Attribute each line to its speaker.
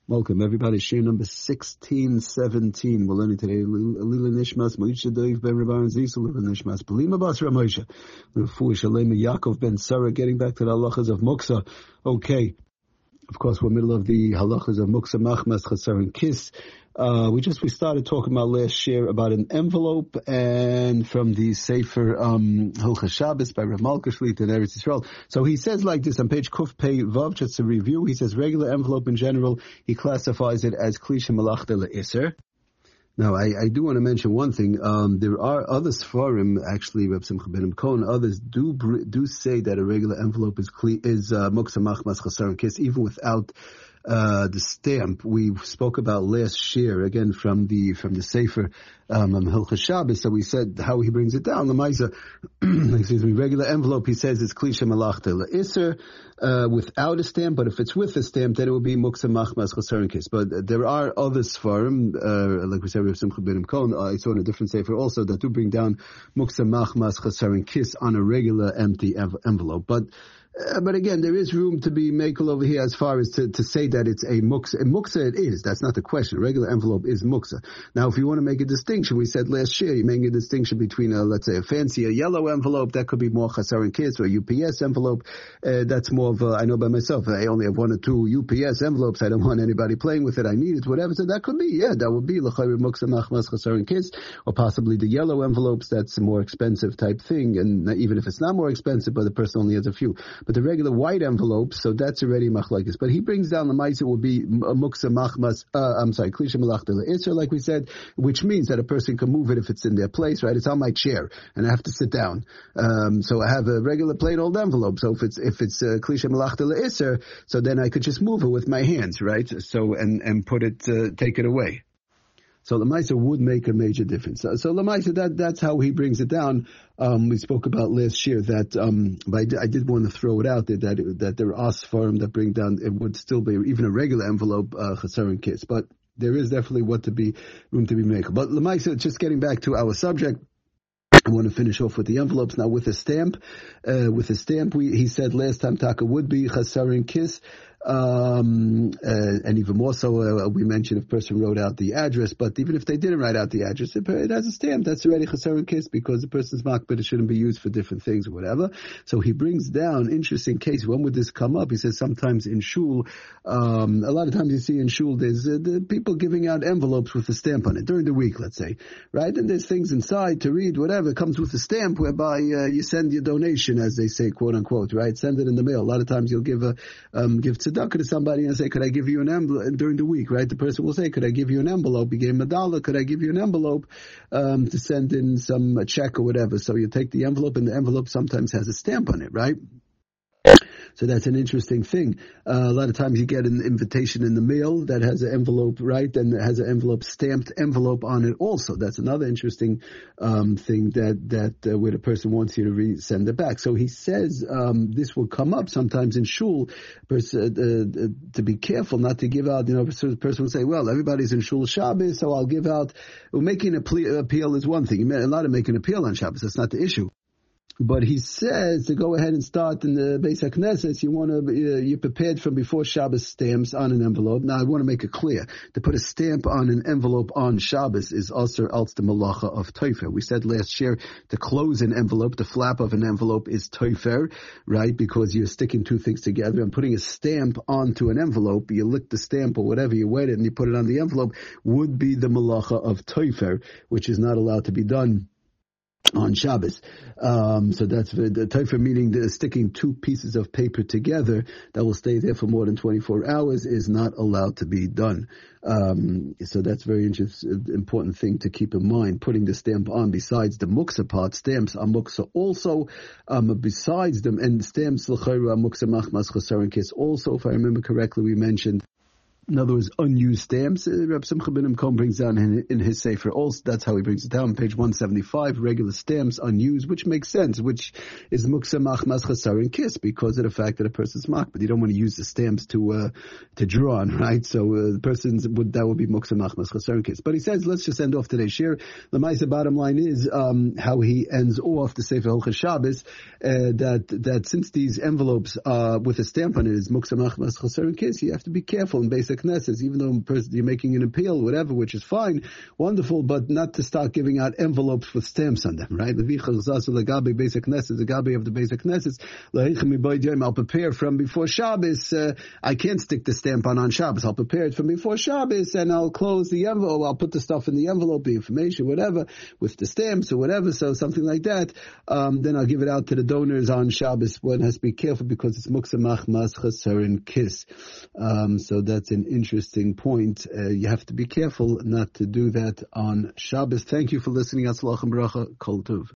Speaker 1: Welcome, everybody. Shir number 1617. We're learning today Lila Nishmas, Moshe Dov Ben Rabban Zisel, Lila Nishmas, Belima Bas Ramosha, Rufu Shalem Yaakov Ben Sarah. Getting back to the halachas of Muksa. Okay. Of course, we're middle of the halachas of Muksa, Machmas, Chasar, and Kiss. We started talking about last year about an envelope, and from the Sefer Hilchos Shabbos by Rav Malka Shlita in Eretz Yisrael. So he says like this on page Kuf Pei Vav, just a review. He says regular envelope in general, he classifies it as Klisha Malachta Le'Iser. Now, I do want to mention one thing. There are other Sfarim, actually, Reb Simcha ben Cohen, others do say that a regular envelope is Muksa Machmas Chasar and Kiss, even without the stamp. We spoke about last year, again, from the Sefer Hilchos Shabbos, so we said how he brings it down. Lamaisa, regular envelope, he says it's Klisha Malachta Le'Iser, without a stamp, but if it's with a stamp, then it would be Muksa Machmas Chasar and Kiss. But there are other Sfarim, like we said, Reb Simcha ben Cohen, I saw in a different Sefer also, that do bring down Muksa Machmas Chasar and Kiss on a regular empty envelope. But again, there is room to be makel over here as far as to say that it's a muksa. A muksa it is. That's not the question. A regular envelope is muksa. Now, if you want to make a distinction, we said last year, you make a distinction between let's say a yellow envelope, that could be more chasar and kiss, or a UPS envelope. That's more of I know by myself, I only have one or two UPS envelopes. I don't want anybody playing with it. I need it, whatever. So that could be, that would be l'chayr muksa machmas chasar and kiss, or possibly the yellow envelopes. That's a more expensive type thing, and even if it's not more expensive, but the person only has a few. But the regular white envelope, so that's already machlokes. But he brings down the ma'aser will be muksa machmas, klisha malachta le'isr, like we said, which means that a person can move it if it's in their place, right? It's on my chair, and I have to sit down. So I have a regular plain old envelope. So if it's klisha malachta le'isr, so then I could just move it with my hands, right? So and put it, take it away. So Lamaisa would make a major difference. So Lamaisa, that's how he brings it down. We spoke about last year that, but I did want to throw it out there that there are Sfarim that bring down, it would still be even a regular envelope, Chasar and Kiss. But there is definitely room to be made. But Lamaisa, just getting back to our subject, I want to finish off with the envelopes now with a stamp. He said last time Taka would be Chasar and Kiss. And even more so, we mentioned if a person wrote out the address, but even if they didn't write out the address, it has a stamp. That's already chasar and kiss because the person's makbid, it shouldn't be used for different things or whatever. So he brings down, interesting case, when would this come up? He says sometimes in shul, a lot of times you see in shul, there's the people giving out envelopes with a stamp on it during the week, let's say, right? And there's things inside to read, whatever, it comes with a stamp whereby you send your donation, as they say, quote unquote, right? Send it in the mail. A lot of times you'll give tzedakah to somebody and say, could I give you an envelope during the week, right? The person will say, could I give you an envelope? You gave him $1. Could I give you an envelope to send in a check or whatever? So you take the envelope, and the envelope sometimes has a stamp on it, right? So that's an interesting thing. A lot of times you get an invitation in the mail that has an envelope, right? And it has an envelope, stamped envelope on it also. That's another interesting thing that where the person wants you to send it back. So he says this will come up sometimes in shul, to be careful not to give out, so the person will say, well, everybody's in shul Shabbos, so I'll give out. Well, making an appeal is one thing. You a lot of making an appeal on Shabbos. That's not the issue. But he says to go ahead and start in the Beis HaKnesses, you're prepared from before Shabbos stamps on an envelope. Now I want to make it clear, to put a stamp on an envelope on Shabbos is also the malacha of toifer. We said last year to close an envelope, the flap of an envelope is toifer, right? Because you're sticking two things together, and putting a stamp onto an envelope, you lick the stamp or whatever, you wet it and you put it on the envelope, would be the malacha of toifer, which is not allowed to be done on Shabbos. So that's the toifer, meaning sticking two pieces of paper together that will stay there for more than 24 hours is not allowed to be done. So that's very important thing to keep in mind. Putting the stamp on, besides the muksa part, stamps are muksa also, besides them, and stamps l'chayra muksa machmas chasar and kiss also, if I remember correctly, we mentioned. In other words, unused stamps. Reb Simcha ben Cohen brings down in his Sefer also. That's how he brings it down. Page 175, regular stamps, unused, which makes sense, which is muksa machmas chasar and kiss, because of the fact that a person's mak, but you don't want to use the stamps to draw on, right? So that would be muksa machmas chasar and kiss. But he says, let's just end off today's share. The Maisa bottom line is how he ends off the Sefer Hilchos Shabbos, that since these envelopes with a stamp on it is muksa machmas chasar and kiss, you have to be careful. And basically, Basic Knesset, even though you're making an appeal, whatever, which is fine, wonderful, but not to start giving out envelopes with stamps on them, right? Legabe Basic Knesset, the Gabe of the Basic Knesset, I'll prepare from before Shabbos. I can't stick the stamp on Shabbos. I'll prepare it from before Shabbos, and I'll close the envelope. I'll put the stuff in the envelope, the information, whatever, with the stamps or whatever. So something like that. Then I'll give it out to the donors on Shabbos. One has to be careful because it's muksamach mas chasarin kis. So that's an interesting point. You have to be careful not to do that on Shabbos. Thank you for listening. Atzlach and bracha. Kol tov.